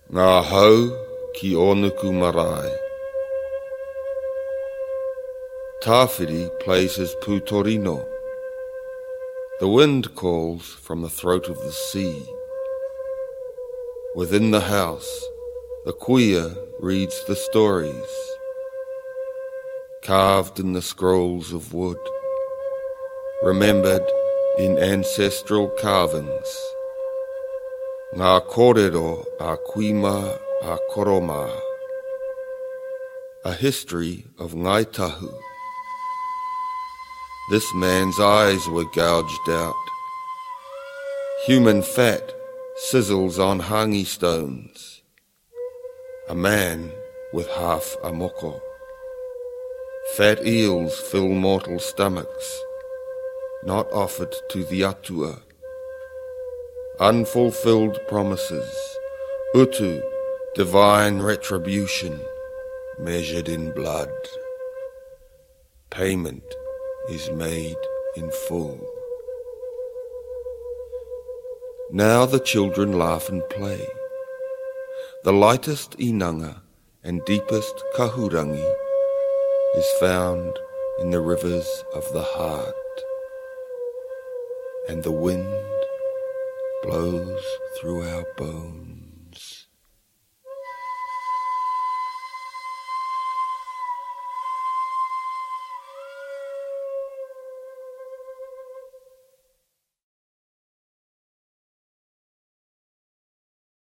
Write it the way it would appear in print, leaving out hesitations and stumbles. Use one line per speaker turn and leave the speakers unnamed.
Ngā hau ki Onuku Marae. Tāwhiri plays his putorino. The wind calls from the throat of the sea. Within the house, the kuia reads the stories, carved in the scrolls of wood, remembered in ancestral carvings. Ngā kōrero a kuima a koroma. A history of Ngai Tahu. This man's eyes were gouged out. Human fat sizzles on hangi stones. A man with half a moko. Fat eels fill mortal stomachs, not offered to the atua. Unfulfilled promises, utu, divine retribution, measured in blood. Payment is made in full. Now the children laugh and play. The lightest inanga and deepest kahurangi is found in the rivers of the heart. And the wind blows through our bones.